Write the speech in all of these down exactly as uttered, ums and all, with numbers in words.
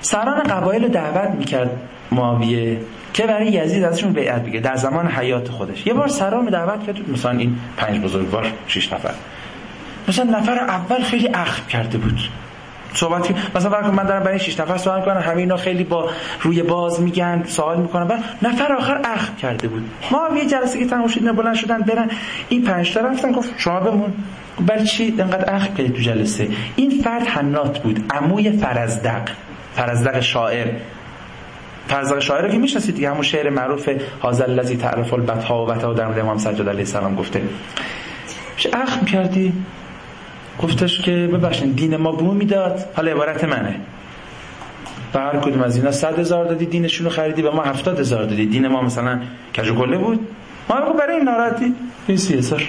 سران قبایل رو دعوت میکرد معاویه که برای یزید ازشون بیعت بگیره در زمان حیات خودش. یه بار سران رو دعوت کرد، مثلا این پنج بزرگوار شش نفر، مثلا نفر اول خیلی اخم کرده بود صحبت که مثلا برای من دارم برای شش نفر سوال میکنم، همه اینا خیلی با روی باز میگن سوال میکنن، بعد نفر آخر اخم کرده بود. ما یه جلسه که تموم شد اینا بلند شدن برن، این پنج تا رفتن گفت شما بمون. برای چی انقدر اخم کردی تو جلسه؟ این فرد حنات بود، عموی فرزدق، فرزدق شاعر. فرزدق شاعر که میشناسید دیگه، همون شعر معروف هذا الذی تعرف البطحاء و بطحاء در مورد امام سجاد علیه السلام گفته. چه اخم کردی؟ گفتش که ببخشید دین ما بو میداد، حالا عبارت منه، به هر کدوم از اینا صد هزار دادی دینشون رو خریدی، به ما هفتاد هزار دادی، دین ما مثلا کجو کله بود، ما بگو برای این ناراحتی این سی هزار.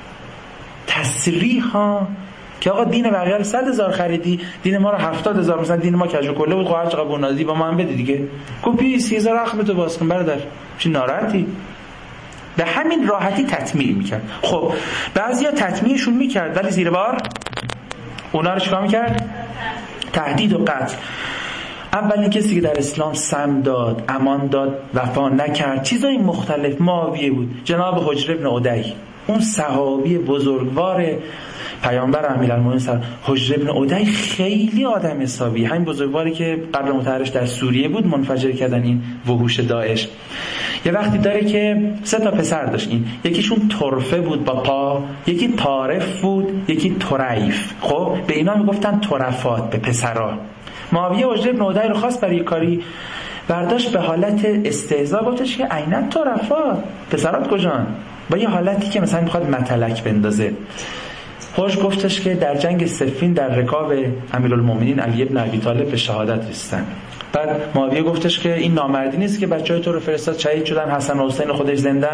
تصریح ها که آقا دین بقیه رو صد هزار خریدی، دین ما رو هفتاد هزار، مثلا دین ما کجو کله بود، خواهر چقدر بونادی با ما هم بده دیگه، گفت سی هزار اخمتو باز کن برادر، چی ناراحتی؟ به همین راحتی تطمیع میکرد. خب بعضیا تطمیعشون میکرد ولی زیر بار اونا رو چیکار میکرد؟ تهدید و قتل. اولین کسی که در اسلام سم داد، امان داد، وفا نکرد، چیزای مختلف معاویه بود، جناب حجر ابن عدی، اون صحابی بزرگوار پیامبر امیرالمومنین صلی حجر ابن عدی. خیلی آدم حسابی، همین بزرگواری که قبل متحرش در سوریه بود منفجر کردن این وحوش داعش. یه وقتی داره که سه تا پسر داشت، این یکیشون طرفه بود با پا، یکی طارف بود، یکی طریف. خب به اینا میگفتن طرفات، به پسرا. معاویه حجر ابن عدی رو خواست برای کاری برداشت، به حالت استهزا گفتش که عینت طرفات، پسرات کجان؟ با یه حالتی که مثلا میخواد متلک بندازه. حجر گفتش که در جنگ صفین در رکاب امیرالمومنین علی ابن ابی طالب به شهادت رسیدن. بعد معاویه گفتش که این نامردی نیست که بچهای تو رو فرستاد شهید شدن، حسن و حسین خودش زنده.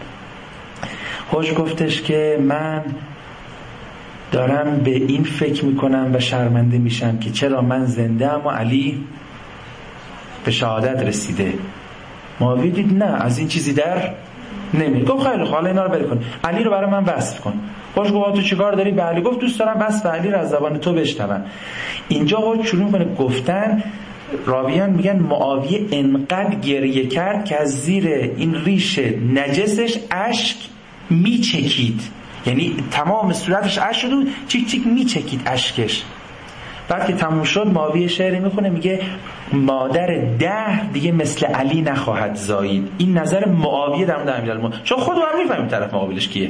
حجر گفتش که من دارم به این فکر میکنم و شرمنده میشم که چرا من زنده ام و علی به شهادت رسیده. معاویه دید نه از این چیزی در نمیاد، گفت خیلی حالا اینا رو بری کن، علی رو برای من وصف کن. حجر گفت تو چیکار داری به علی؟ گفت دوست دارم وصف علی رو از زبان تو بشنوم. اینجا حجر شروع میکنه گفتن، راویان میگن معاویه انقدر گریه کرد که از زیر این ریش نجسش اشک میچکید، یعنی تمام صورتش اشک شد و چیک چیک میچکید اشکش. بعد که تموم شد معاویه شعری میخونه، میگه مادر ده دیگه مثل علی نخواهد زایید. این نظر معاویه در مورد امیرالمومنین، چون خود هم میفهمیم طرف مقابلش کیه.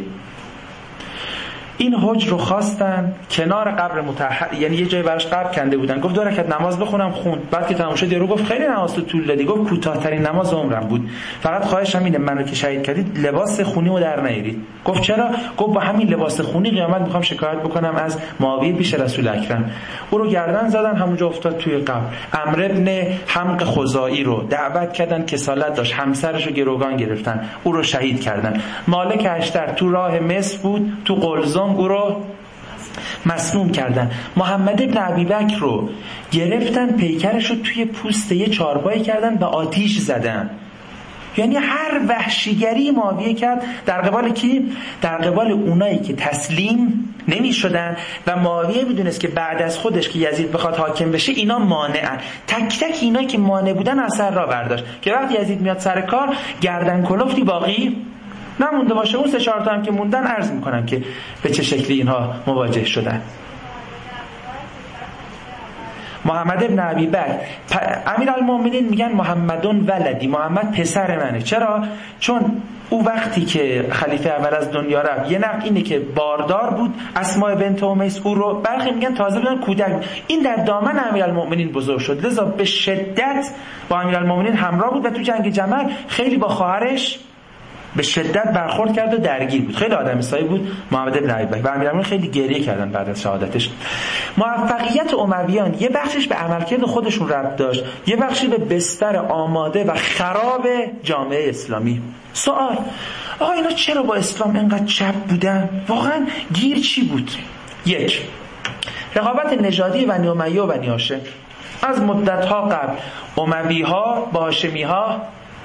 این حجر رو خواستن کنار قبر مطهر، یعنی یه جای براش قبر کنده بودن، گفت دو رکعت نماز بخونم، خوند. بعد که تموم شد یارو گفت خیلی نماز تو طول دادی، گفت کوتاه‌ترین نماز عمرم بود، فقط خواهشم اینه منو که شهید کردید لباس خونیمو در نیارید. گفت چرا؟ گفت با همین لباس خونی قیامت میخوام شکایت بکنم از معاویه پیش رسول اکرم. او رو گردن زدن، همونجا افتاد توی قبر. عمرو ابن حمق خزاعی رو دعوت کردن، کسالت داشت، همسرش رو گروگان گرفتن، او رو شهید کردن. مالک اشتر تو راه مصر بود، تو قلزم او رو مسموم کردن. محمد ابن ابی بکر رو گرفتن، پیکرش رو توی پوست یه چارپایی کردن و آتیش زدن. یعنی هر وحشیگری معاویه کرد در قبال کی؟ در قبال اونایی که تسلیم نمی شدن و معاویه میدونست که بعد از خودش که یزید بخواد حاکم بشه اینا مانعن. تک تک اینا که مانع بودن اثر را برداشت که وقتی یزید میاد سر کار گردن کلفتی باقی نمونده باشه. اون سه چهار تا هم که موندن عرض میکنم که به چه شکلی اینها مواجه شدن. محمد ابن ابی بکر، امیرالمومنین میگن محمدون ولدی، محمد پسر منه. چرا؟ چون او وقتی که خلیفه اول از دنیا رفت، یه نقل اینه که باردار بود، اسماء بنت امیس او رو، برخی میگن تازه بودن کودک بود. این در دامن امیرالمومنین بزرگ شد، لذا به شدت با امیرالمومنین همراه بود و تو جنگ جمل خیلی با خواهرش به شدت برخورد کرد و درگیر بود. خیلی آدم سایی بود محمد ابن ابی بکر و امیرالمومنین خیلی گریه کردن بعد از شهادتش. موفقیت امویان یه بخشش به عملکرد خودشون ربط داشت، یه بخشی به بستر آماده و خراب جامعه اسلامی. سوال، آقا اینا چرا با اسلام اینقدر چپ بودن؟ واقعا گیر چی بود؟ یک، رقابت نژادی بنی امیه و بنی هاشم. از مدت‌ها قبل اموی‌ها با هاشمی‌ها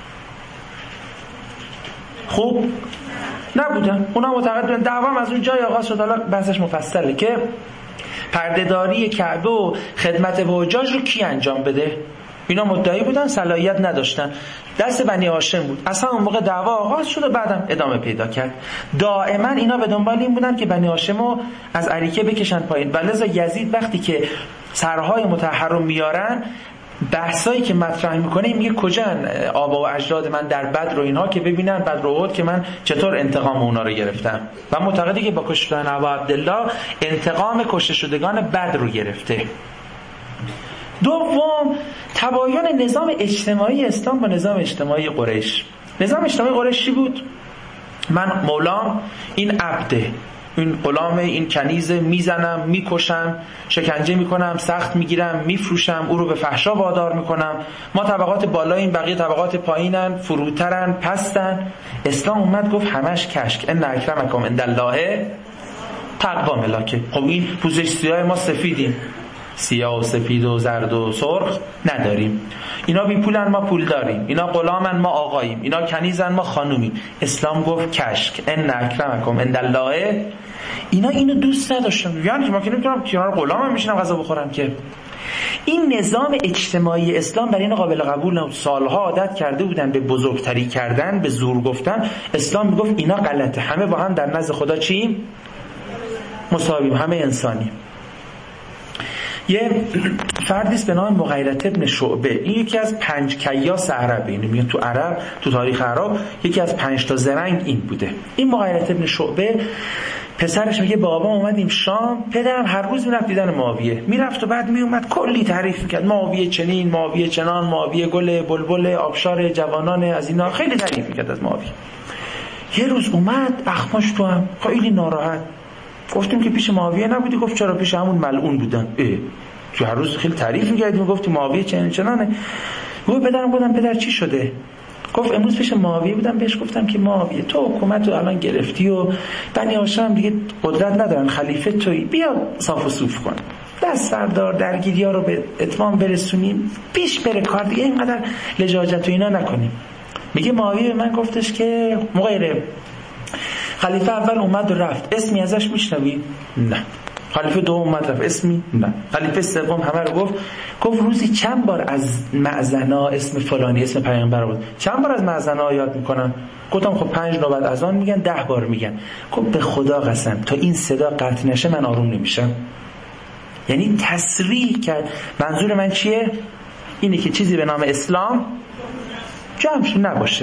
خوب نبودن، اونا معتقد بودن. دعوام از اون جای آغاز شد، حالا بحثش مفصله، که پردهداری کعبه و خدمت به حجاج رو کی انجام بده؟ اینا مدعی بودن، صلاحیت نداشتن، دست بنی هاشم بود. اصلا اون موقع دعوا آغاز شد و بعدم ادامه پیدا کرد. دائما اینا به دنبال این بودن که بنی هاشمو از اریکه بکشن پایین. ولذا یزید وقتی که سرهای مطهر رو میارن، بحثایی که مطرح میکنه میگه کجان آبا و اجداد من در بدر و اینها که ببینن بدر و احد که من چطور انتقام اونا رو گرفتم، و معتقده که با کشته شدن ابا عبدالله انتقام کشته شدگان بدر رو گرفته. دوم، تباین نظام اجتماعی اسلام با نظام اجتماعی قریش. نظام اجتماعی قریش چی بود؟ من مولام، این عبده، این غلامه، این کنیزه، میزنم، میکشم، شکنجه میکنم، سخت میگیرم، میفروشم، او رو به فحشا وادار میکنم. ما طبقات بالاییم، بقیه طبقات پایینن، فروترن، پستن. اسلام اومد گفت همش کشک، ان اکرمکم عند الله تقوا ملاکه. خب این پوزش سیاه ما سفیدیم، سیاه و سفید و زرد و سرخ نداریم. اینا بی پولن ما پول داریم، اینا غلامن ما آقاییم، اینا کنیزن ما خانومیم. اسلام گفت کشک، ان اکرمکم عند الله. اینا اینو دوست نداشتن، یعنی که ما که نمیتونم کنار غلامم میشینم غذا بخورم که. این نظام اجتماعی اسلام برای این قابل قبول نبود. سالها عادت کرده بودن به بزرگتری کردن، به زور گفتن. اسلام میگفت اینا غلطه، همه با هم در نزد خدا چیم؟ مساویم، همه انسانی. یه فردیست به نام مغیرة ابن شعبه، این یکی از پنج کیاس عربه، اینو میگن تو عرب، تو تاریخ عرب یکی از پنج تا زرنگ این بوده. این مغیرة ابن شعبه پسرش میگه بابا اومدیم شام، پدرم هر روز میرفت دیدن معاویه، میرفت و بعد میومد کلی تعریف میکرد، معاویه چنین، معاویه چنان، معاویه گل بلبل آبشار جوانان از اینا، خیلی تعریف میکرد از معاویه. یه روز اومد اخماش تو هم خیلی ناراحت. گفتیم که پیش معاویه نبودی؟ گفت چرا پیش همون ملعون بودن. اه تو هر روز خیلی تعریف می‌کردی، میگفتی معاویه چنین چنانه. گفت پدرم بودم، پدر چی شده؟ گفت امروز پیش معاویه بودم، بهش گفتم که معاویه تو حکومت رو الان گرفتی و بنی هاشم دیگه قدرت ندارن، خلیفه تویی، بیا صاف و صوف کن، دست بردار، درگیری‌ها رو به اتمام برسونیم، پیش بره کار، دیگه اینقدر لجاجت و اینا نکنیم. میگه معاویه به من گفتش که مغیره، خلیفه اول اومد و رفت، اسمی ازش میشنوی؟ نه. خلیفه دوم اومد رفت، اسمی؟ نه. خلیفه سوم همه رو گفت. گفت روزی چند بار از معزنا اسم فلانی، اسم پیامبر بود، چند بار از معزنا یاد میکنن؟ گفتم خب پنج نوبت اذان میگن، ده بار میگن. گفت به خدا قسم تا این صدا قطع نشه من آروم نمیشم. یعنی تصریح کرد. منظور من چیه؟ اینه که چیزی به نام اسلام جمعش نباشه.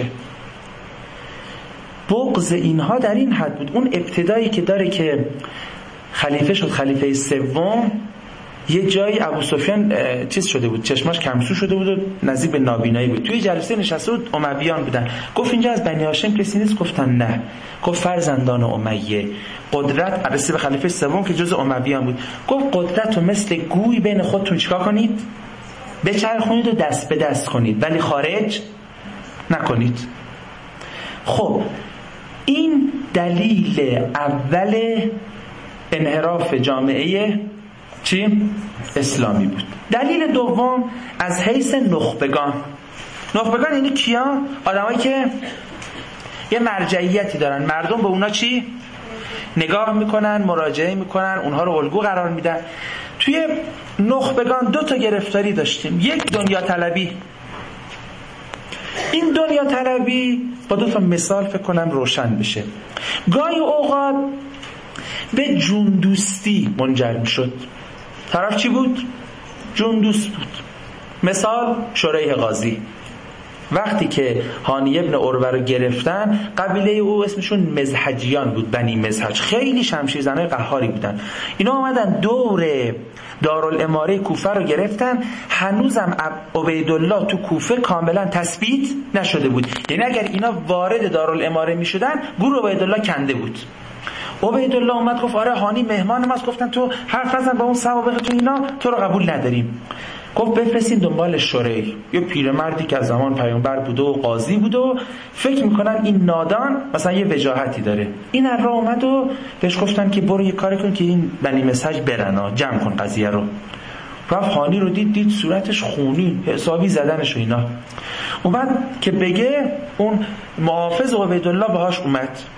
بغض اینها در این حد بود. اون ابتدایی که داره که خلیفه شد، خلیفه سوم، یه جایی ابو سفیان چیز شده بود، چشماش کمسو شده بود و نزدیک به نابینایی بود. توی جلسه نشسته بود، امیان بودن. گفت اینجا از بنی هاشم کسی نیست؟ گفتن نه. گفت فرزندان امیه قدرت، عرضه به خلیفه سوم که جز امیان بود، گفت قدرت رو مثل گوی بین خودتون چیکار کنید؟ بچرخونید و دست به دست کنید، ولی خارج نکنید. خب این دلیل اول انحراف جامعه چی؟ اسلامی بود. دلیل دوم از حیث نخبگان. نخبگان یعنی کیا؟ آدمایی که یه مرجعیتی دارن، مردم به اونا چی؟ نگاه میکنن، مراجعه میکنن، اونها رو الگو قرار میدن. توی نخبگان دو تا گرفتاری داشتیم. یک دنیا طلبی. این دنیا طلبی با دو تا مثال فکر کنم روشن بشه. گاهی اوقات به جون دوستی منجر میشد. طرف چی بود؟ جون دوست بود. مثال شریح غازی. وقتی که هانی ابن عروه رو گرفتن، قبیله او اسمشون مزحجیان بود، بنی مزحج، خیلی شمشیرزنای قهاری بودن. اینا آمدن دور دارالاماره کوفه رو گرفتن. هنوزم عبیدالله تو کوفه کاملا تثبیت نشده بود. یعنی اگر اینا وارد دارالاماره می شدن، گور عبیدالله کنده بود. عبیدالله اومد گفت آره هانی مهمان ماست. گفتن تو حرف نزن با اون سوابق تو اینا، تو رو قبول نداریم. گفت بفرستین دنبال شریح، یه پیرمردی که از زمان پیامبر بوده و قاضی بوده و فکر میکنن این نادان مثلا یه وجاهتی داره. این را اومد و بهش گفتن که برو یه کاری کن که این بنی مسحج برن، جمع کن قضیه رو. رفت هانی رو دید، دید صورتش خونی، حسابی زدنش و اینا. اومد که بگه، اون محافظ عبیدالله باهاش اومد.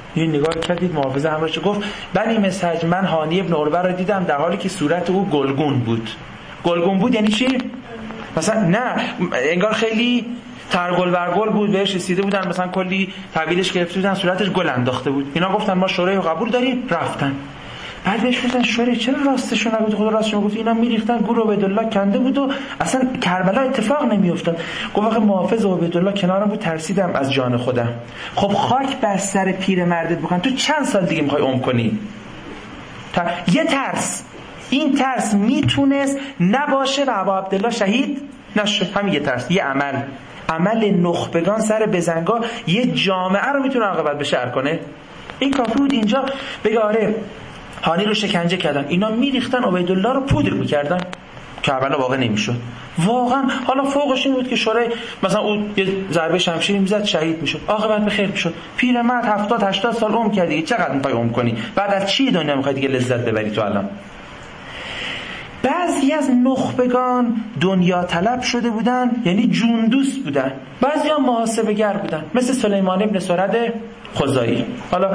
یه نگاه کردید محافظ همراهش گفت بنی مسج من هانی ابن عروه رو دیدم در حالی که صورت او گلگون بود. گلگون بود یعنی چی؟ مثلا نه انگار خیلی ترگل برگل بود، بهش رسیده بودن، مثلا کلی طویلش گرفته بودن، صورتش گل انداخته بود. اینا گفتن ما شورای رو قبول داریم، رفتن. بعد بهش گفتن شورای چرا راستشون نگفت؟ خدا راستشون گفت اینا میریختن گور عبیدالله کنده بود و اصلا کربلا اتفاق نمیافتاد. گفت آخه محافظ عبیدالله کنارم بود، ترسیدم از جان خودم. خب خاک بر سر پیر مردت بکن، تو چند سال دیگه میخوای عمر کنی؟ تا یه ترس، این ترس میتونست نباشه و ابا عبدالله شهید نشه. همین یه ترس، یه عمل عمل نخبگان سر بزنگا یه جامعه رو میتونه عاقبت به شر کنه. این کافی بود اینجا بگه آره هانی رو شکنجه کردن، اینا میریختن عبیدالله رو پودر میکردن، کربلا واقع نمیشد. واقعا حالا فوقش این بود که شورای مثلا اون یه ضربه شمشیری میزد شهید میشد، عاقبت به خیر میشد. پیرمرد هفتاد هشتاد سال عمر کردی، چقدر میخوای عمر کنی؟ بعد از چی دنیا میخوای دیگه لذت ببری تو الان؟ بعضی از نخبگان دنیا طلب شده بودن، یعنی جون دوست بودن. بعضی ها محاسبه گر بودن، مثل سلیمان ابن سرد خزاعی. حالا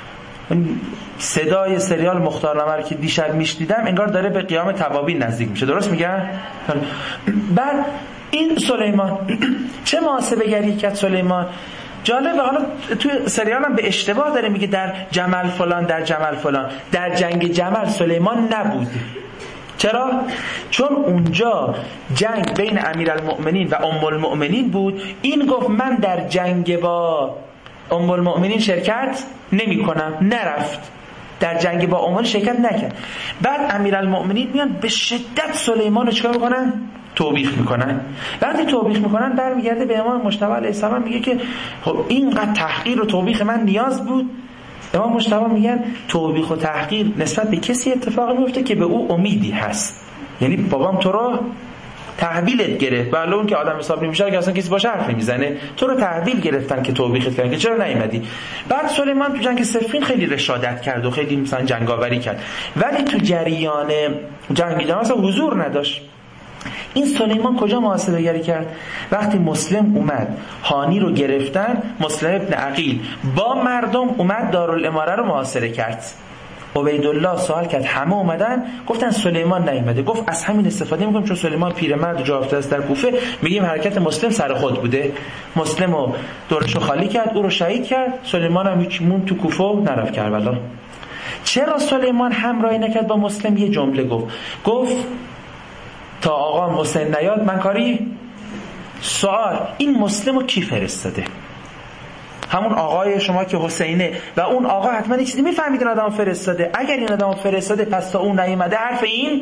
صدای سریال مختارنامه که دیشب میشنیدم انگار داره به قیام توابین نزدیک میشه، درست میگم؟ بعد این سلیمان چه محاسبه گری کرد سلیمان؟ جالبه. حالا توی سریال هم به اشتباه داره میگه در جمل فلان در جمل فلان. در جنگ جمل سلیمان نبود. چرا؟ چون اونجا جنگ بین امیرالمؤمنین و ام المؤمنین بود. این گفت من در جنگ با ام المؤمنین شرکت نمی کنم، نرفت در جنگ با ام شرکت نکرد. بعد امیرالمؤمنین میان به شدت سلیمان رو چیکار میکنن؟ توبیخ میکنن. وقتی توبیخ میکنن برمیگرده به امام مجتبی علیه السلام میگه که خب اینقدر تحقیر و توبیخ من نیاز بود؟ امام مجتبی میگن توبیخ و تحقیر نسبت به کسی اتفاق میفته که به او امیدی هست. یعنی بابام تو رو تحویلت گرفت، ولی اون که آدم حساب نمیشه که اصلا کسی باشه حرف نمیزنه، تو رو تحویل گرفتن که توبیخت کردن که چرا نیومدی. بعد سلیمان تو جنگ صفین خیلی رشادت کرد و خیلی مثلا جنگاوری کرد، ولی تو جریان جنگ جمع اصلا حضور نداشت. این سلیمان کجا محاسبه گری کرد؟ وقتی مسلم اومد هانی رو گرفتن، مسلم ابن عقیل با مردم اومد دارالاماره رو محاصره کرد. عبیدالله سوال کرد، همه اومدن، گفتن سلیمان نیومده. گفت از همین استفاده میکنیم چون سلیمان پیرمرد جا افتاده است در کوفه، میگیم حرکت مسلم سر خود بوده. مسلم رو دورشو خالی کرد، او رو شهید کرد. سلیمان هم هیچ مون تو کوفه و نرفت کربلا. چرا سلیمان همراهی نکرد با مسلم؟ یه جمله گفت، گفت تا آقا حسین نیاد من کاری. سوال، این مسلم رو کی فرستاده؟ همون آقای شما که حسینه و اون آقا حتما یه چیزی میفهمید این آدم فرستاده. اگر این آدم فرستاده پس تا اون نیومده حرف این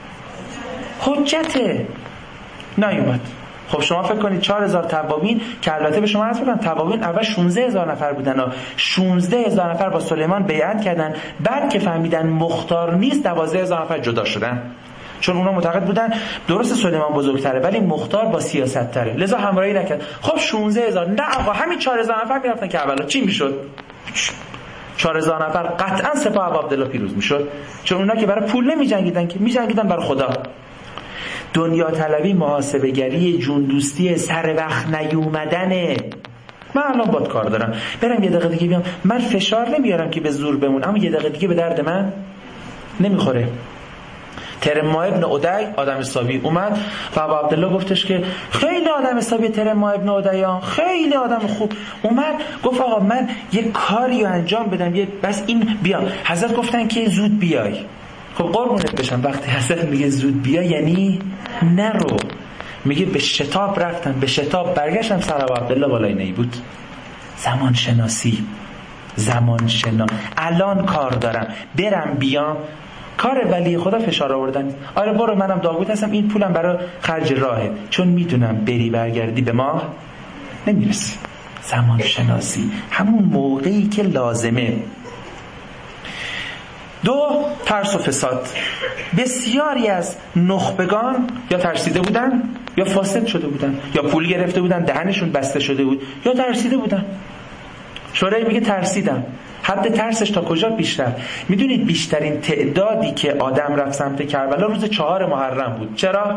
حجته. نیومد. خب شما فکر کنید چهار هزار توابین که البته به شما عرض می‌کنم توابین اول شانزده هزار نفر بودن و شانزده هزار نفر با سلیمان بیعت کردن، بعد که فهمیدن مختار نیست دوازده هزار نفر جدا شدن، چون اونا معتقد بودن درست سلیمان بزرگتره ولی مختار با سیاست تره، لذا همراهی نکرد. خب شانزده هزار، نه آقا همین چهار هزار نفر میرفتن کربلا، چی میشد؟ چهار هزار نفر قطعا سپاه ابو عبدالله پیروز میشد، چون اونا که برای پول نمی جنگیدن، که می جنگیدن برای خدا. دنیا طلبی، محاسبه گری، جون دوستی، سر وقت نیومدنه. من الان باد کار دارم، برم یه دقیقه دیگه بیام. من فشار نمیارم که به زور بمون، اما یه دقیقه دیگه به درد من نمیخوره. ترما ابن عدی آدم حسابی اومد و ابو عبدالله گفتش که خیلی آدم حسابی ترما ابن عدی، خیلی آدم خوب. اومد گفت آقا من یه کاری رو انجام بدم، یه بس این بیا. حضرت گفتن که زود بیای. خب قربونت بشم، وقتی حضرت میگه زود بیا یعنی نرو. میگه به شتاب رفتم، به شتاب برگشتم، سر ابو عبدالله بالای نی بود. زمان شناسی، زمان شنا. الان کار دارم، برم بیام. کار ولی خدا فشار آوردن. آره برو، منم داوود هستم، این پولم برای خرج راهه، چون میدونم بری برگردی به ما نمیرسی. زمان شناسی، همون موقعی که لازمه. دو، ترس و فساد. بسیاری از نخبگان یا ترسیده بودن یا فاسد شده بودن، یا پول گرفته بودن دهنشون بسته شده بود، یا ترسیده بودن. شورای میگه ترسیدم. حد ترسش تا کجا بیشتر؟ میدونید بیشترین تعدادی که آدم رفت سمت کربلا روز چهار محرم بود. چرا؟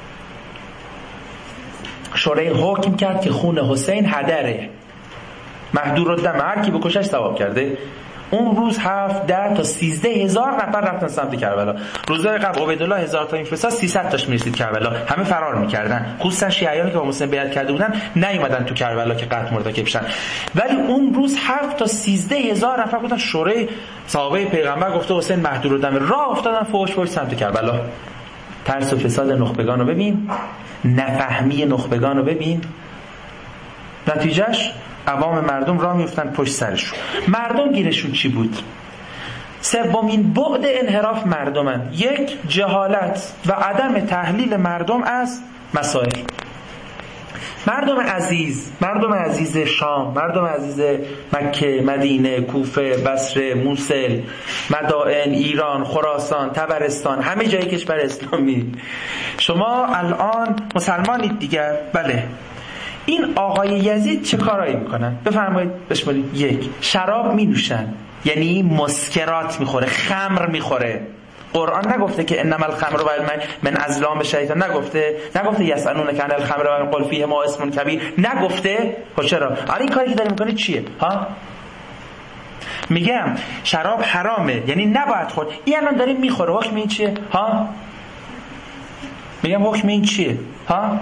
شورای حکم کرد که خون حسین هدره. مهدور الدم، هر کی بکشش ثواب کرده. اون روز هفت ده تا سیزده هزار نفر رفتن سمت کربلا. روزهای قبل عبیدالله هزار تا میفرستاد، سیصد تاش میرسید کربلا، همه فرار میکردن. خصوصا شیعیانی که با مسلم بیعت کرده بودن نیومدن تو کربلا که قتل مرتکب شن. ولی اون روز هفت تا سیزده هزار نفر بودن. شورای صحابه پیغمبر گفته حسین مهدور الدم، راه افتادن فوش فوش سمت کربلا. ترس و فساد نخبگان رو ببین، نفهمی نخبگان رو ببین. نتیجهش عوام مردم راه میفتن پشت سرشون. مردم گیرشون چی بود؟ سومین بعد انحراف مردمن. یک، جهالت و عدم تحلیل مردم از مسائل. مردم عزیز، مردم عزیز شام، مردم عزیز مکه، مدینه، کوفه، بصره، موصل، مدائن، ایران، خراسان، طبرستان، همه جای کشور اسلامی. شما الان مسلمانید دیگه؟ بله. این آقای یزید چه کارایی میکنن؟ بفرمایید بشمارید. یک، شراب می نوشن، یعنی مسکرات میخوره، خمر میخوره. قرآن نگفته که انما الخمر والمیسر من ازلام شیطان؟ نگفته؟ نگفته یسالونک عن الخمر و قل فیهما اسم کبیر؟ نگفته؟ خب چرا؟ آره این کاری که داری میکنی چیه؟ ها؟ میگم شراب حرامه، یعنی نباید خورد. این الان داریم میخوره، حکم این چیه؟ ها؟ میگم حکم این چیه؟ ها؟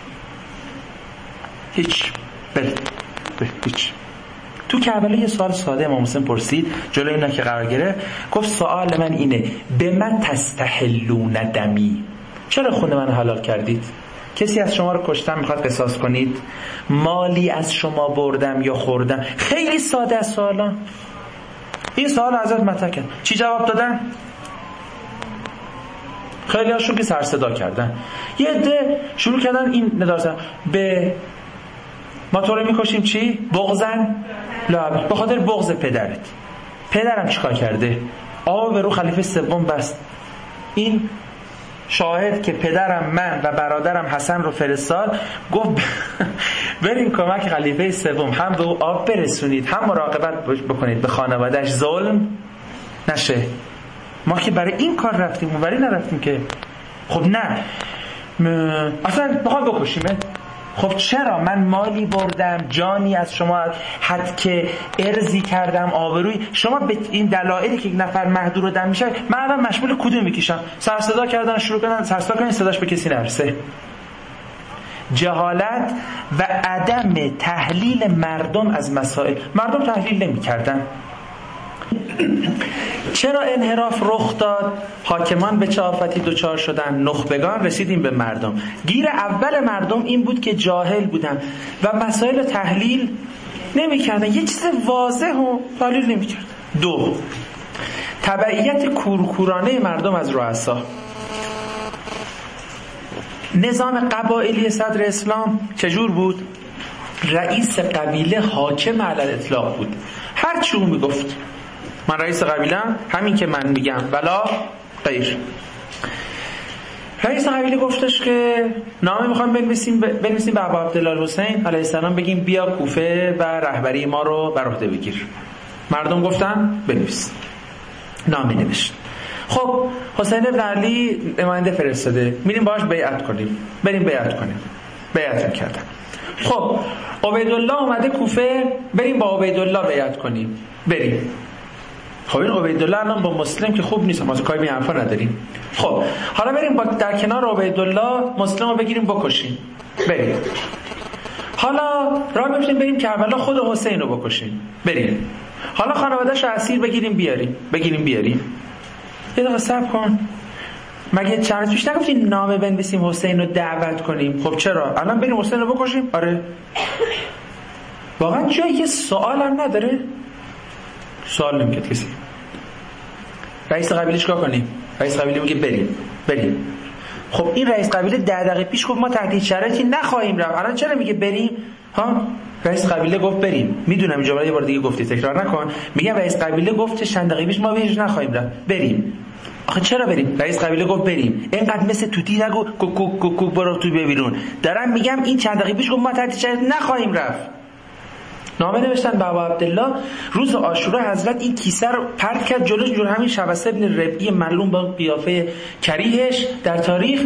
هیچ. بله بله هیچ. تو کربلا یه سوال ساده امام حسین پرسید، جلوی اینا که قرار گرفت، گفت سوال من اینه به من تستحلون دمی، چرا خون من حلال کردید؟ کسی از شما رو کشتم میخواد قصاص کنید؟ مالی از شما بردم یا خوردم؟ خیلی ساده از سوالا. این سوال ازت مطرح کرد، چی جواب دادن؟ خیلی هاشون که سر صدا کردن. یه عده شروع کردن این ندازن به ما تو رو میکشیم چی؟ بغضن؟ لا، به خاطر بغض پدرت. پدرم چیکار کرده؟ آب به رو خلیفه سوم بست. این شاهد که پدرم من و برادرم حسن رو فرستاد، گفت بریم کمک خلیفه سوم، هم به او آب برسونید، هم مراقبت بکنید به خانوادهش ظلم نشه. ما که برای این کار رفتیم، اونوری نرفتیم که. خب نه م... اصلا بخوام بکشیمه. خب چرا؟ من مالی بردم، جانی از شما، حد که ارزی کردم، آبروی شما. به این دلایلی که یک نفر مهدور و دم میشه، من الان مشمول کدوم میکشم؟ سر صدا کردن، شروع کردن سر صدا کردن، صداش به کسی نرسه. جهالت و عدم تحلیل مردم از مسائل. مردم تحلیل نمی‌کردن. چرا انحراف رخ داد؟ حاکمان به چه آفتی دچار شدن؟ نخبگان. رسیدیم به مردم. گیر اول مردم این بود که جاهل بودن و مسائل تحلیل نمی‌کردن. یه چیز واضح و تحلیل نمی‌کردن. دو، تبعیت کورکورانه مردم از رؤسا. نظام قبایلی صدر اسلام چجور بود؟ رئیس قبیله حاکم علی الاطلاق بود. هر چی اون میگفت، من رئیس قبیله‌ام، همین که من میگم ولا غیر. رئیس قبیله گفتش که نامه میخوام بنویسیم بنویسیم به ابا عبدالله الحسین علیه السلام، بگیم بیا کوفه و رهبری ما رو بر عهده بگیر. مردم گفتن بنویس. نامه نوشت. خب حسین ابن علی نماینده فرستاده، میریم باهاش بیعت کنیم، بریم بیعت کنیم. بیعت میکردن. خب عبیدالله اومده کوفه، بریم با عبیدالله بیعت کنیم. بریم. خب این عبیدالله الان با مسلم که خوب نیست، ما کاری به حرفا نداریم. خب حالا بریم با در کنار عبیدالله مسلم رو بگیریم بکشیم. بریم. حالا راه میفتیم بریم کربلا، خود حسین رو بکشیم. بریم. حالا خانواده‌اش رو اسیر بگیریم بیاریم. بگیریم بیاریم. یه دقیقه صبر کن. مگه چند پیش نگفتین نامه بنویسیم حسین رو دعوت کنیم؟ خب چرا؟ الان بریم حسین رو بکشیم؟ آره. واقعا جایی یه سوال هم نداره؟ سوال نمیکرد کسی. رئیس قبیله چیکار کنیم؟ رئیس قبیله میگه بریم. بریم. خب این رئیس قبیله ده دقیقه پیش گفت ما تحت شرایطی نخواهیم رفت. الان چرا میگه بریم؟ ها؟ رئیس قبیله گفت بریم. میدونم این جمله یه بار دیگه گفتی، تکرار نکن. میگم رئیس قبیله گفت چند دقیقه پیش ما بهش نخواهیم رفت. بریم. آخه چرا بریم؟ رئیس قبیله گفت بریم. اینقدر مثل توتی نگو کوک کوک کوک برو تو بیرون. دارم میگم این چند دقیقه پیش گفت ما تحت شرایط نخواهیم رفت. نامه نوشتن به ابا عبدالله. روز عاشورا حضرت این کیسه رو پرت کرد جلوش، جور همین شبسه ابن ربعی معلوم با قیافه کریهش در تاریخ.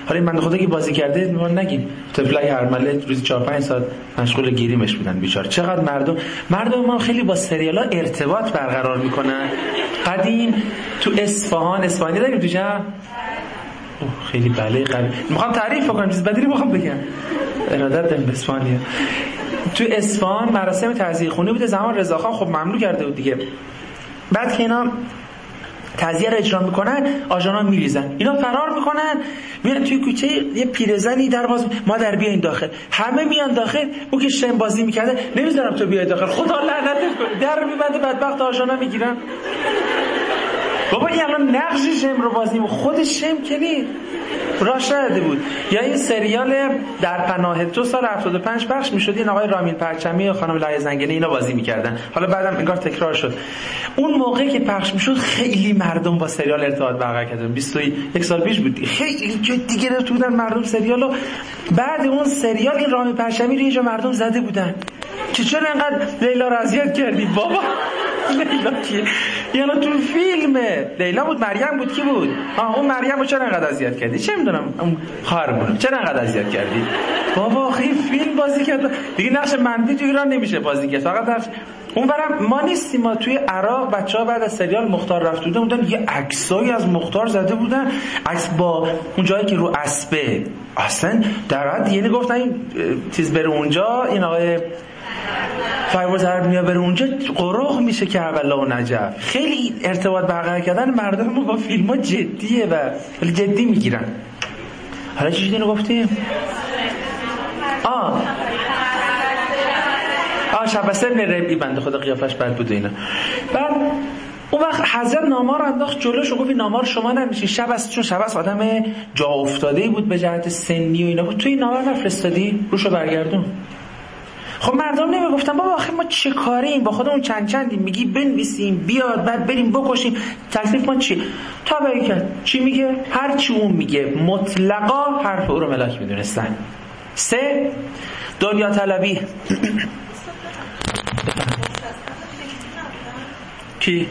حالا این بنده خدا که بازی کرده ما نگیم طفلای هرمله روزی چهار پنج ساعت مشغول گیریمش بودن بیچاره. چقدر مردم مردم ما خیلی با سریالا ارتباط برقرار میکنن. قدیم تو اصفهان، اصفهانی داریم تو جمع خیلی بله قوی. میخوام تعریف کنم چیز بدی میخوام بگم ارادت دارم به اصفهانی. تو اصفهان مراسم تعزیه خونی بوده زمان رضاخان خب ممنوع کرده بود دیگه. بعد که اینا تعزیه رو اجرا میکنن آژانا میریزن اینا فرار میکنن میرن توی کوچه یه پیرزنی در باز مادر بیاین داخل همه میان داخل. اون که شم بازی میکرده نمیذارم تو بیای داخل خدا لعنتت کنه در میبنده بدبخت آژانا میگیرن. بابا این الان نقش شم رو بازی میکنه خود شم که نی راش نداده بود. یا این سریال در پناه تو سال هفتاد و پنج پخش میشد این آقای رامین پرچمی و خانم لایه زنگنه اینا بازی میکردن. حالا بعدم انگار تکرار شد. اون موقع که پخش میشد خیلی مردم با سریال ارتباط برقرار کردن. بیست و یک سال پیش بود خیلی جدی گرفته بودن مردم سریالو. بعد اون سریال این رامین پرچمی رو یه جا مردم زده بودن که چرا اینقدر لیلا رو اذیت کردی بابا. لیلا کیه؟ یعنی تو فیلمه لیلا بود مریم بود کی بود؟ آه اون مریم رو چرا اینقدر اذیت کردی؟ چه میدونم اون خواهرمون چرا اینقدر اذیت کردی؟ بابا خیلی فیلم بازی کرد دیگه نقش منفی تو ایران نمیشه بازی کرد فقط نقش اون برام ما نیستیم. ما توی عراق بچه‌ها بعد از سریال مختار رفته بودن بودن یه عکسایی از مختار زده بودن عکس با اون جایی که رو اسبه اصلا در حد یعنی گفتن این چیز بره اونجا این آقای فیروز عربی بره اونجا قروق میشه که کربلا و نجف. خیلی ارتباط برقرار کردن مردم ما با فیلم‌ها جدیه و خیلی جدی میگیرن. حالا چی چیزی رو گفتیم؟ آه آه شبسه ابن ربعی بنده خدا قیافش بد بود اینا. بعد اون وقت حضرت نامه رو انداخت جلوش و گفت این نامه رو شما نمیشی. شبس چون شبس آدم جا افتاده‌ای بود به جهت سنی و اینا بود. تو این نامه نفرستادی روشو برگردون. خب مردم نمیگفتن بابا آخه ما چه کاریم با خودمون چند چندیم میگی بنویسیم بیاد بعد بریم بکشیم تکلیف ما چی؟ تابعی کرد چی میگه؟ هر چی اون میگه مطلقا حرف او رو ملاک میدونستن. سه دنیا طلبی. کی؟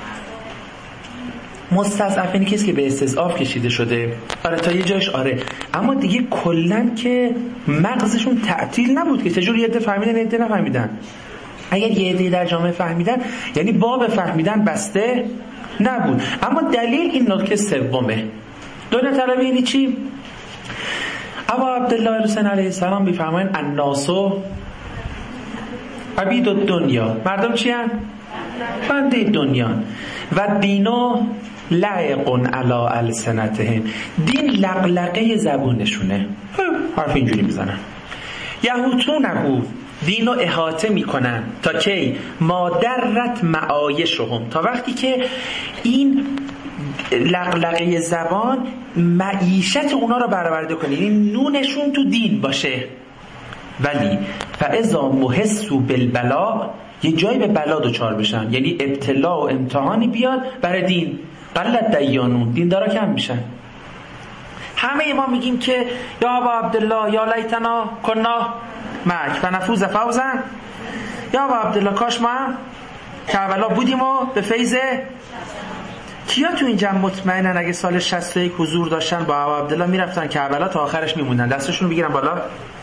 مستضعفین کسی که به استضعاف کشیده شده آره تا یه جایش آره اما دیگه کلن که مغزشون تعطیل نبود که چجور یه عده فهمیدن یه عده نفهمیدن. اگر یه عده در جامعه فهمیدن یعنی باب فهمیدن بسته نبود. اما دلیل این نکته سومه. دنیا طلبی یعنی چی؟ ابا عبدالله حسین علیه السلام میفرمایند الناسو عبید الدنیا مردم چی هن؟ بنده دنیا و دینو لعقن علا السنتهم دین لقلقه زبونشونه حرف اینجوری میزنن. یهوتونهو دینو احاطه میکنن تا کی مادرت معایشهم تا وقتی که این لقلقه زبان معیشت اونا رو برآورده کنه این نونشون تو دین باشه. ولی فاذا محسوا بالبلا یه جایی به بلا دچار بشن یعنی ابتلا و امتحانی بیاد برای دین قلت دیانون دین دارا کم میشن. همه ما میگیم که یا ابا عبدالله یا لیتنا کنا معک و نفوز فوزن یا ابا عبدالله کاش ما هم کربلا بودیم و به فیض کیا تو این جمع مطمئنن اگه سال شصت و یک حضور داشتن با ابا عبدالله میرفتن کربلا تا آخرش میموندن دستشون رو بگیرن بالا.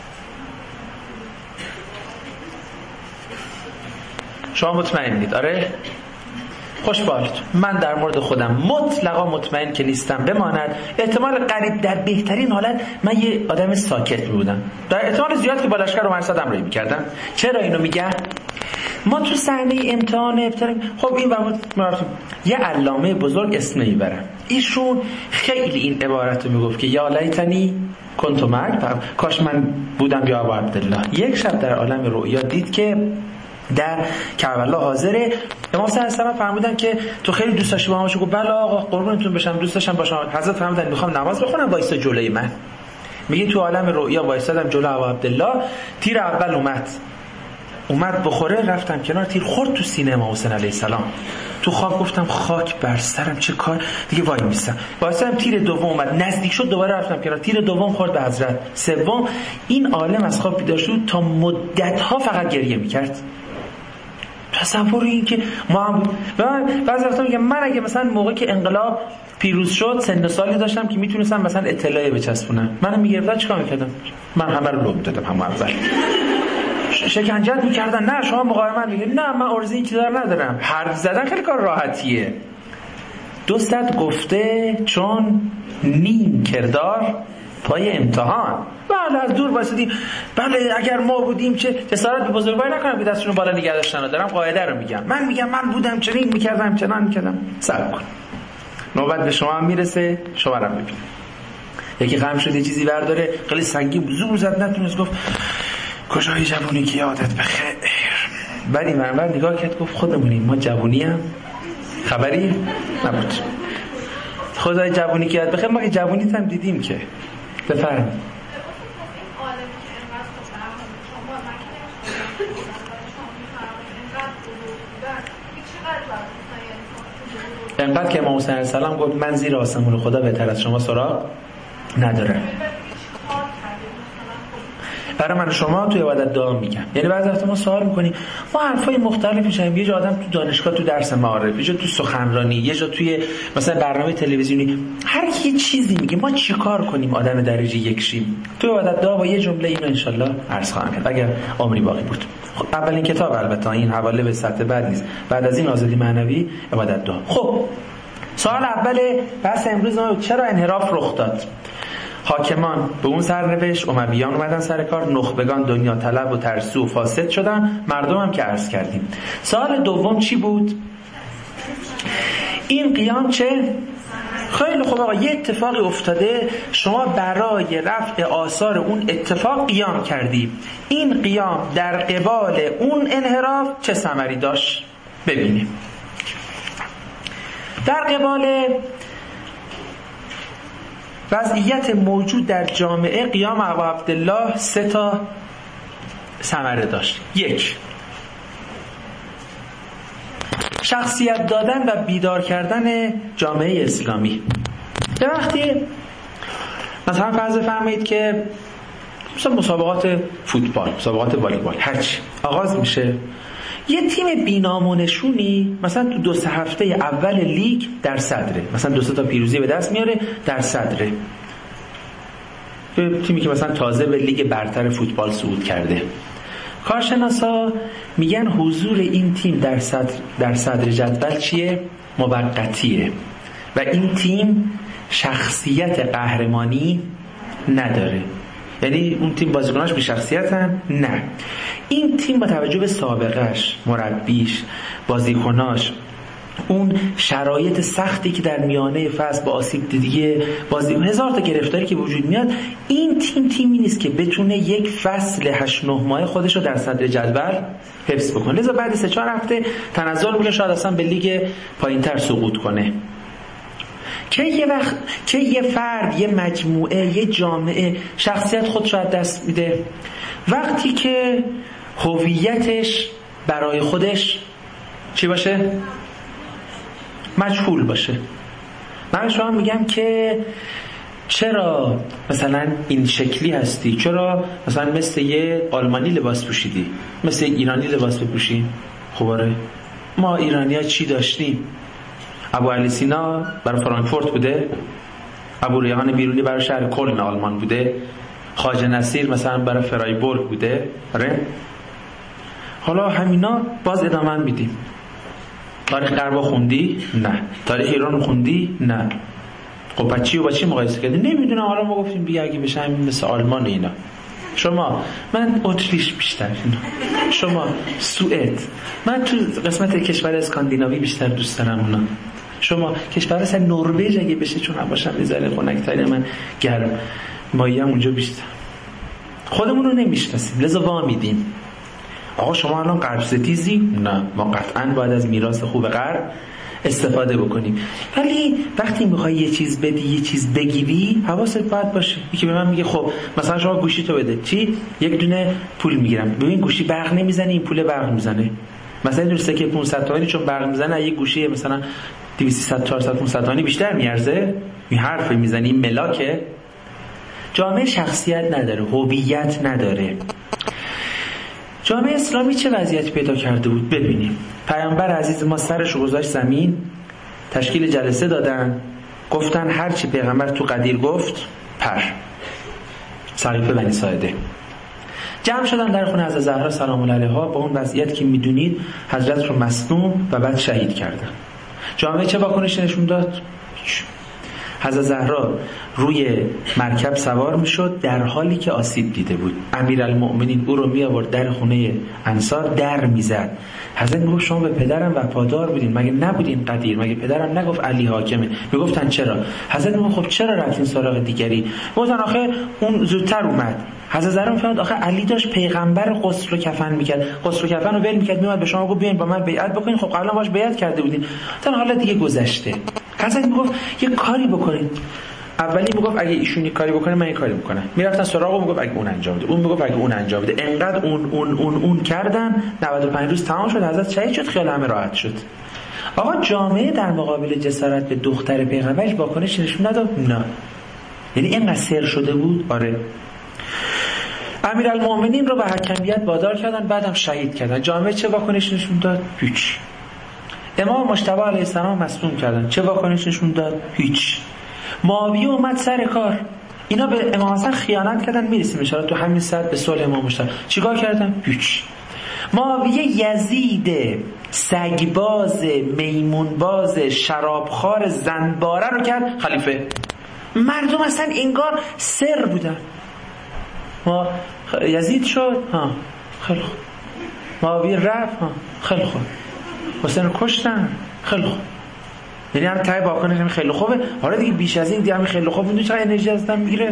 شما مطمئنید؟ آره خوشبالت. من در مورد خودم مطلقا مطمئن که نیستم. بماند احتمال قریب در بهترین حالت من یه آدم ساکت بودم در احتمال زیاد که با لشکر رو مرصد امرایی میکردم. چرا اینو میگم؟ ما تو صحنه امتحان ابتدایی خب این وقت یه علامه بزرگ اسم میبرم ایشون خیلی این عبارت رو میگفت که یا لیتنی کنت معک کاش من بودم یا ابا عبدالله. یک شب در عالم رؤیا دید که در کربلا حاضره. امام صلی الله علیه و آله فرمودن که تو خیلی دوست داشتی با همشون. گفت بله آقا قربونتون بشم دوست داشتم باشم. حضرت فرمودن میخوام نماز بخونم وایسا جلوی من. میگه تو عالم رؤیا وایسادم جلوی ابا عبدالله تیر اول اومد اومد بخوره رفتم کنار تیر خورد تو سینه امام حسین علیه السلام. تو خواب گفتم خاک بر سرم چه کار دیگه وای میستم وایسادم تیر دوم اومد نزدیک شد دوباره رفتم کنار تیر دوم خورد به حضرت. سوم این عالم از خواب بیدار شد تا مدت ها فقط گریه میکرد. تصور این که ما هم بعضی وقتا میگم من اگه مثلا موقعی که انقلاب پیروز شد سن و سالی داشتم که میتونستم مثلا اطلاعیه بچسبونم، منو میگرفتن چیکار میکردم؟ من همه رو لوب دادم همون اول. شکنجت میکردن، نه شما مقاومت میگید، نه من عرضه این چیزا رو ندارم. حرف زدن خیلی کار راحتیه. دوستت گفته چون نیم کردار پای امتحان. بله از دور واسدیم، بله اگر ما بودیم چه جسارت به بزرگواری نکنم که دستشون بالا نگه داشتن. دارم قاعده رو میگم، من میگم من بودم چنین میکردم چنان میکردم. صبر کن نوبت به شما هم میرسه، شما رو ببین. یکی خم شد یه چیزی برداره خیلی سنگین زور زد نتونست، گفت کجای جوونی که یادت بخیر. بعد این منور نگاه کرد گفت خودمونیم، ما جوونی هم خبری نبود. خدای جوونی که یاد بخیر، ما که جوونیت هم دیدیم که. بفرمایید. انقدر که امام حسین علیه السلام گفت من زیر آسمون خدا بهتر از شما سراغ ندارم. برای من شما توی عبادت دعا میگم. یعنی بعضی وقتا ما سوال میکنیم، ما حرفای مختلفی میشیم، یه جا آدم تو دانشگاه تو درس معارف، یه جا تو سخنرانی، یه جا توی مثلا برنامه تلویزیونی، هر کی چیزی میگه. ما چیکار کنیم آدم درجه یک شیم؟ توی عبادت دعا با یه جمله اینو ان شاء الله عرض خواهم کرد اگر عمری باقی بود. خب اولین کتاب البته این حواله به سطح بعد نیست، بعد از این آزادی معنوی عبادت دعا. خب سوال اول بحث امروز ما چرا انحراف رخ داد؟ حاکمان به اون سرنوشت، امویان اومدن سر کار، نخبگان دنیا طلب و ترسو و فاسد شدن، مردم هم که عرض کردیم. سوال دوم چی بود؟ این قیام چه؟ خیلی خوب آقا، یه اتفاقی افتاده، شما برای رفع آثار اون اتفاق قیام کردی. این قیام در قبال اون انحراف چه ثمری داشت؟ ببینیم. در قبال وضعیت موجود در جامعه قیام ابا عبدالله سه تا ثمره داشت. یک، شخصیت دادن و بیدار کردن جامعه اسلامی. یه وقتی مثلا فرض فرمایید که مثلا مسابقات فوتبال، مسابقات والیبال هرچی آغاز میشه، یه تیم بینامونشونی مثلا تو دو سه هفته اول لیگ در صدره، مثلا دو سه تا پیروزی به دست میاره در صدره. یه تیمی که مثلا تازه به لیگ برتر فوتبال صعود کرده. کارشناسا میگن حضور این تیم در صدر در صدر جدول چیه؟ موقتیه و این تیم شخصیت قهرمانی نداره. یعنی اون تیم بازیکناش بی شخصیتن؟ نه. این تیم با توجه به سابقهش، مربیش، بازیکناش، اون شرایط سختی که در میانه فصل با آسیب دیگه بازی هزار تا گرفتاری که وجود میاد، این تیم تیمی نیست که بتونه یک فصل هشت نه ماه خودش رو در صدر جدول حفظ بکنه. لذا بعد سه چهار هفته تنزل میکنه، شاید اصلا به لیگ پایینتر سقوط کنه. که یه وقت که یه فرد، یه مجموعه، یه جامعه شخصیت خودش رو از دست میده وقتی که هویتش برای خودش چی باشه؟ مجهول باشه. من شما میگم که چرا مثلا این شکلی هستی؟ چرا مثلا مثل یه آلمانی لباس پوشیدی؟ مثل ایرانی لباس بپوشی؟ خب آره، ما ایرانی ها چی داشتیم؟ ابو علی سینا برای فرانکفورت بوده، ابو ریحان بیرونی برای شهر کلن آلمان بوده، خواجه نصیر مثلا برای فرایبورگ بوده. آره، حالا همینا باز ادامه میدیم. تاریخ غرب خوندی؟ نه. تاریخ ایران خوندی؟ نه. خب با چی و با چی مقایسه کردی؟ نمیدونم. حالا ما گفتیم بیا اگه بشه همین مثل آلمان اینا. شما من اتریش بیشتر اینا. شما سوئد. من تو قسمت کشور اسکاندیناوی بیشتر دوست دارم اونا. شما کشور مثلا نروژ اگه بشه چون باشم میذاره خنک‌تر من گرم. مایی هم اونجا بیشتر. خودمون رو نمیشناسیم لذا وا میدیم. آقا شما الان غرب ستیزی؟ نه، ما قطعاً باید از میراث خوب غرب استفاده بکنیم. ولی وقتی میخوای یه چیز بدی، یه چیز بگیری، حواست باید باشه. یکی به من میگه خب مثلا شما گوشی تو بده. چی؟ یک دونه پول میگیرم. ببین گوشی برق نمیزنه، این پول برق میزنه. مثلا این درسته که پانصد تومانی چون برق میزنه، یک گوشی مثلا دویست صد چهارصد پانصد تومانی بیشتر میارزه. این حرف میزنی ملاکه. جامعه شخصیت نداره، هویت نداره. جامعه اسلامی چه وضعیتی پیدا کرده بود؟ ببینیم. پیامبر عزیز ما سرش رو گذاشت زمین، تشکیل جلسه دادن، گفتن هر چی پیغمبر تو قدیر گفت پر. سقیفه بنی ساعده جمع شدن در خونه حضرت زهرا سلام الله علیها با اون وضعیت که میدونید حضرت رو مصدوم و بعد شهید کردن. جامعه چه واکنشی نشون داد؟ حضرت زهرا روی مرکب سوار میشد در حالی که آسیب دیده بود. امیرالمؤمنین او رو می آورد در خونه انصار در میزد. حضرت میگفت شما به پدرم وفادار بودین، مگه نبودین قدیر؟ مگه پدرم نگفت علی حاکمه؟ میگفتن چرا؟ حضرت میگفت خب چرا رفتین سراغ دیگری؟ گفتن آخه اون زودتر اومد. حضرت زهرا میفهمید آخه علی داشت پیغمبر غسل و کفن میکرد، غسل و کفن رو ول میکرد، میومد به شما گفت بیاین با من بیعت بکنین. خب قبلا باش بیعت کرده بودین، تا حالا دیگه گذشته. حضرت میگفت یه کاری بکنین. اولی میگفت اگه ایشون یه کاری بکنه من یه کاری میکنم. میرفتن سراغو، میگفت اگه اون انجام بده، اون میگفت اگه اون انجام بده. انقدر اون اون اون اون کردن نود و پنج روز تمام شد. حضرت شهید شد، خیال همه راحت شد. آقا جامعه در مقابل جسارت به دختر پیغمبرش واکنش نشون نداد؟ نه. یعنی اینقدر سر شده بود. آره. امیرالمؤمنین رو به حکمیت وادار کردن، بعدم شهید کردن. جامعه چه واکنش نشون داد؟ هیچ. امام مجتبی علیه السلام مصدوم کردن، چه واکنش نشون داد؟ هیچ. معاویه اومد سر کار، اینا به امام حسن خیانت کردن. میرسیم ان شاء الله تو همین ساعت به صلح امام مجتبی. چیکار کردن؟ هیچ. معاویه یزید سگباز، میمونباز، شرابخوار، زنباره رو کرد خلیفه. مردم اصلا انگار سر بودن. ما یزید شد، ها خیلی خوب. معاویه رفت، ها خیلی خوب. حسین رو کشتن، خیلی خوب. یعنی هم تای واکنش هم خیلی خوبه. حالا دیگه بیش از این دیگه هم خیلی خوب. میدونی چقدر انرژی از دم میگیره؟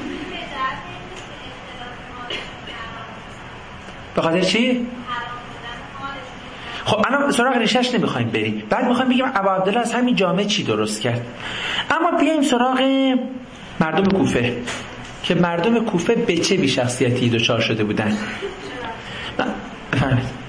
به خاطر چی؟ خب الان سراغ ریشش نمیخوایم بریم، بعد میخوایم بگیم ابا عبدالله از همین جامعه چی درست کرد. اما بیایم سراغ مردم کوفه که مردم کوفه به چه بی شخصیتی دچار شده بودن. بفرمایید.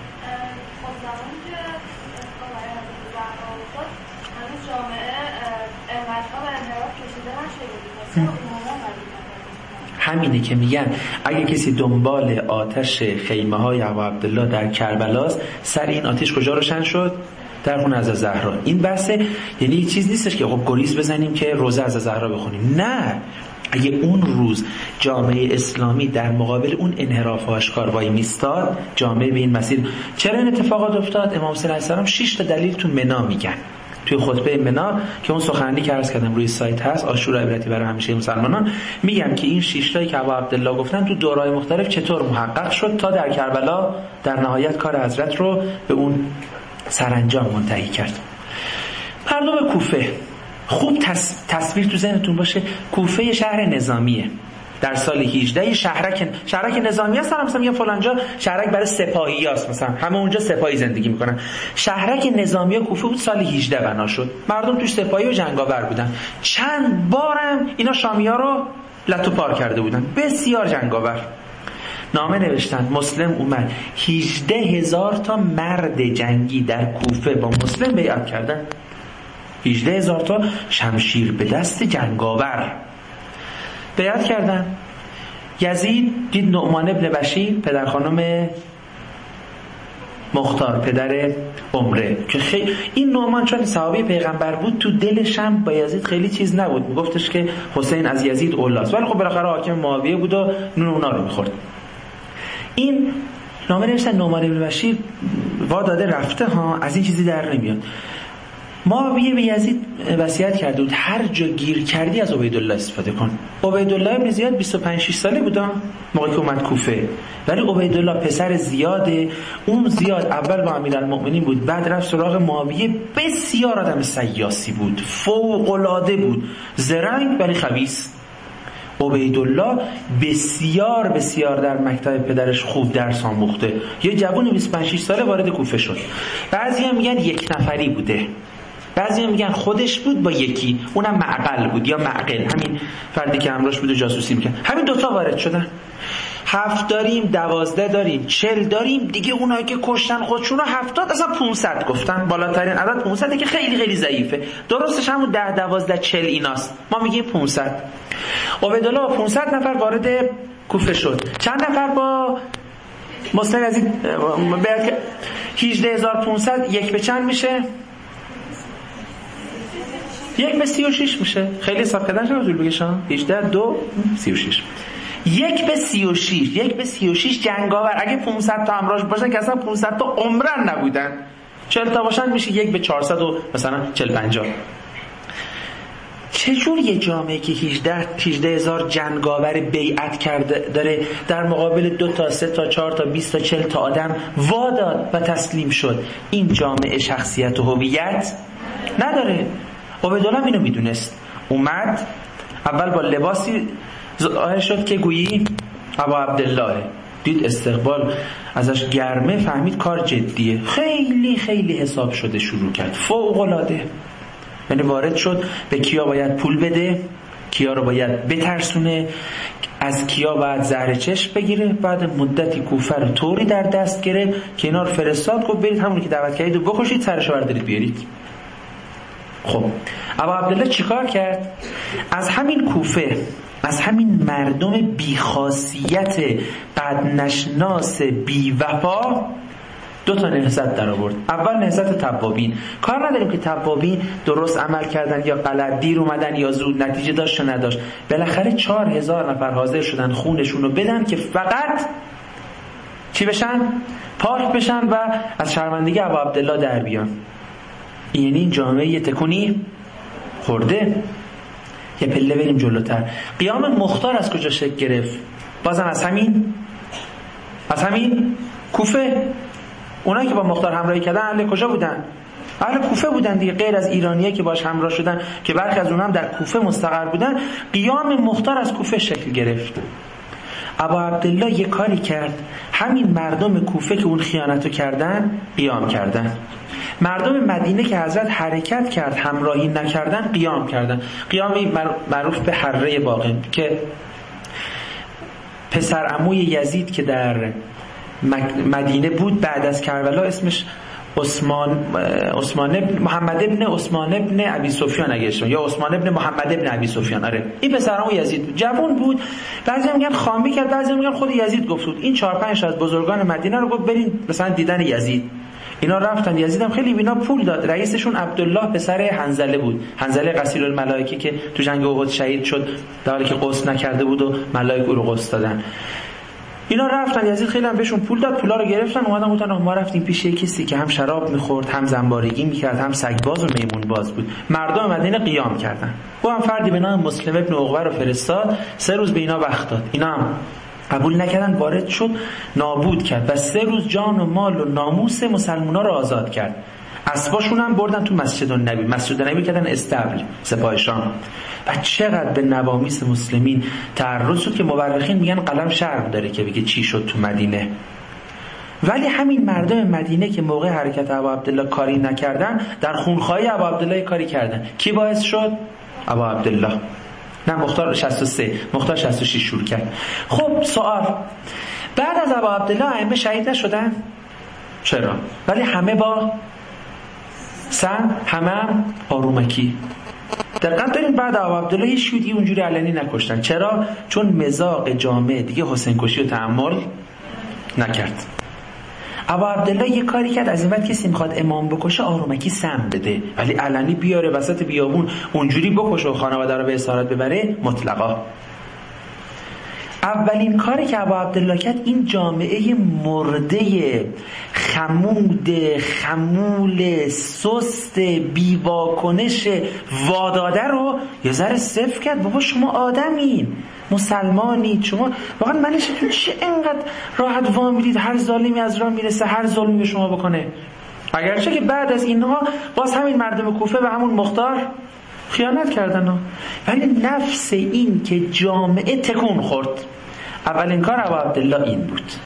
همینه که میگن اگه کسی دنبال آتش خیمه های ابا عبدالله در کربلاست، سر این آتش کجا روشن شد؟ در خونه حضرت زهرا. این بحثه، یعنی یه چیز نیستش که خب گریز بزنیم که روزه حضرت زهرا بخونیم. نه، اگه اون روز جامعه اسلامی در مقابل اون انحراف و آشکار وای میستاد، جامعه به این مسیر. چرا این اتفاقات افتاد؟ امام حسین علیه السلام شش تا دلیل تو منا میگن، توی خطبه منا که اون سخنرانی که عرض کردم روی سایت هست، عاشورا عبرتی برای همیشه مسلمانان، میگم که این شش تایی که ابو عبدالله گفتن تو دوره‌های مختلف چطور محقق شد تا در کربلا در نهایت کار حضرت رو به اون سرانجام منتهی کرد. مردم کوفه، خوب تص... تصویر تو ذهنتون باشه، کوفه شهر نظامیه. در سال هجده شهرک شهرک نظامی هست، مثلا میگم فلان جا شهرک برای سپاهی هست، مثلا همه اونجا سپاهی زندگی میکنن. شهرک نظامی کوفه بود، سال هجده بنا شد. مردم توش سپاهی و جنگاور بودن. چند بارم اینا شامی‌ها رو لتو پار کرده بودن، بسیار جنگاور. نامه نوشتن، مسلم اومد، هجده هزار تا مرد جنگی در کوفه با مسلم بیعت کردن. هجده هزار تا شمشیر به دست جنگاور بیعت کردن. یزید دید نعمان ابن بشیر، پدر خانم مختار، پدر عمره، که خیلی این نعمان چون صحابی پیغمبر بود، تو دلش هم با یزید خیلی چیز نبود، میگفتش که حسین از یزید اولاست، ولی خب بالاخره حاکم معاویه بود و نون اونا رو میخورد. این نامه نوشتن، نعمان ابن بشیر وا داده رفته ها، از این چیزی در نمیاد. معاویه به یزید وصیت کرده بود هر جا گیر کردی از عبیدالله استفاده کن. عبیدالله ابن زیاد بیست و پنج شش ساله بود موقعی که اومد کوفه، ولی عبیدالله پسر زیاده. اون زیاد اول با امیرالمؤمنین بود، بعد رفت سراغ معاویه. بسیار آدم سیاسی بود، فوق العاده بود، زرنگ ولی خبیث. عبیدالله بسیار بسیار در مکتب پدرش خوب درس آموخته. یه جوون بیست و پنج شش ساله وارد کوفه شد. بعضیا میگن یک نفری بوده، بعضی هم میگن خودش بود با یکی، اونم معقل بود یا معقل، همین فردی که همراهش بود و جاسوسی میکرد. همین دوتا وارد شدن. هفت داریم، دوازده داریم، چل داریم دیگه. اونایی که کشتن خودشون رو هفتاد، اصلا پونصد گفتن. بالاترین عدد پونصده که خیلی خیلی ضعیفه. درستش همون ده، دوازده، چل ایناست. ما میگیم پونصد. عبیدالله با پونصد نفر وارد کوفه شد. چند نفر با مسلم از این بیعت؟ هجده هزار و پونصد یک به چند میشه؟ یک به سی و شش میشه. خیلی حساب کردنش نمیتونی بگیشم. هجده دو سی و شش. یک به سی و شش. یک به سی و شش جنگاور. اگه پانصد تا همراهش باشن که اصلا پانصد تا عمرن نبودن. چهل تا باشن میشه یک به چهارصد و مثلا چهل پنجاه. چجور یه جامعه که هجده هزار جنگاور بیعت کرده داره در مقابل دو تا سه تا چهار تا بیست تا چهل تا آدم واداد و تسلیم شد؟ این جامعه شخصیت و هویت نداره. عبیدالله اینو میدونست، اومد اول با لباسی ظاهر شد که گویی ابا عبدالله، دید استقبال ازش گرمه، فهمید کار جدیه، خیلی خیلی حساب شده شروع کرد، فوق العاده. یعنی وارد شد به کیا باید پول بده، کیا رو باید بترسونه، از کیا باید زهر چشم بگیره. بعد مدتی کوفه رو طوری در دست گرفت که اینا رو فرستاد، گفت برید همونی که دعوت کردید رو بکشید، سرش رو بردارید بیارید. خب ابا عبدالله چیکار کرد؟ از همین کوفه، از همین مردم بیخاصیت بدنشناس بی‌وفا دو تا نهضت در آورد. اول نهضت توابین. کار نداریم که توابین درست عمل کردن یا غلط، دیر اومدن یا زود، نتیجه داشت یا نداشت، بالاخره چهار هزار نفر حاضر شدن خونشون رو بدن که فقط چی بشن؟ پاک بشن و از شرمندگی ابا عبدالله در بیان. یعنی این جامعه یه تکونی خورده. یه پله بریم جلوتر. قیام مختار از کجا شکل گرفت؟ بازم از همین از همین کوفه. اونایی که با مختار همراهی کردن اهل کجا بودن؟ اهل کوفه بودن دیگه، غیر از ایرانیایی که باش همراه شدن که برخی از اونها هم در کوفه مستقر بودن. قیام مختار از کوفه شکل گرفت. ابا عبدالله یه کاری کرد، همین مردم کوفه که اون خیانتو کردن قیام کردن، مردم مدینه که حضرت حرکت کرد همراهی نکردن قیام کردن. قیامی معروف به حره باقم که پسر عموی یزید که در مدینه بود بعد از کربلا، اسمش عثمان عثمان ابن محمد ابن عثمان ابن ابی سفیان اگه اشتباه، یا عثمان ابن محمد ابن ابی سفیان. آره این پسر عموی یزید بود، جوان بود. بعضی میگن خامی کرد، بعضی میگن خود یزید گفت بود. این چهار پنج از بزرگان مدینه رو گفت برین مثلا دیدن یزید. اینا رفتن، یزید هم خیلی بینا پول داد. رئیسشون عبدالله پسر حنظله بود، حنظله غسیل الملائکه که تو جنگ احد شهید شد در حالی که غسل نکرده بود و ملائکه او رو غسل دادن. اینا رفتن، یزید خیلی هم بهشون پول داد، پولا رو گرفتن، اومدن گفتن ما رفتیم پیش کسی که هم شراب میخورد، هم زنبارگی میکرد، هم سگباز و میمون باز بود. مردم مدینه قیام کردن. او هم فردی به نام مسلم ابن عقبه رو فرستاد، سه روز به اینا وقت داد. اینا هم قبول نکردن، وارد شد، نابود کرد و سه روز جان و مال و ناموس مسلمونا رو آزاد کرد. اسباشون هم بردن تو مسجد النبی، مسجد النبی کردن استبل سپاه شام. و چقدر به نوامیس مسلمین تعرض شد که مورخین میگن قلم شرم داره که بگه چی شد تو مدینه. ولی همین مردم مدینه که موقع حرکت ابا عبدالله کاری نکردن، در خونخواهی ابا عبدالله کاری کردن. کی باعث شد؟ ابا عبدالله. نه مختار شصت و سه، مختار شصت و شش شروع کرد. خب سوال، بعد از ابا عبدالله ائمه شهید نشدن؟ چرا؟ ولی همه با سن، همه هم آرومکی. دقیقاً دارین بعد ابا عبدالله هیچ شیعی اونجوری علنی نکشتن. چرا؟ چون مزاق جامعه دیگه حسین کشی رو تحمل نکرد. ابا عبدالله یه کاری کرد، از این بعد کسی میخواد امام بکشه آرومکی سم بده، ولی علنی بیاره وسط بیابون اونجوری بکشه و خانواده رو به اسارت ببره مطلقا. اولین کاری که ابا عبدالله کرد این جامعه مرده، خمود، خمول، سست، بیواکنش، واداده رو یه ذره صفر کرد. بابا شما آدمین، مسلمانید، شما واقعا منشتون چه اینقدر راحت وام میدید هر ظالمی از راه میرسه هر ظلمی به شما بکنه؟ اگرچه که بعد از اینها باز همین مردم کوفه و همون مختار خیانت کردن، ولی نفس این که جامعه تکون خورد. اولین کار ابا عبدالله این بود.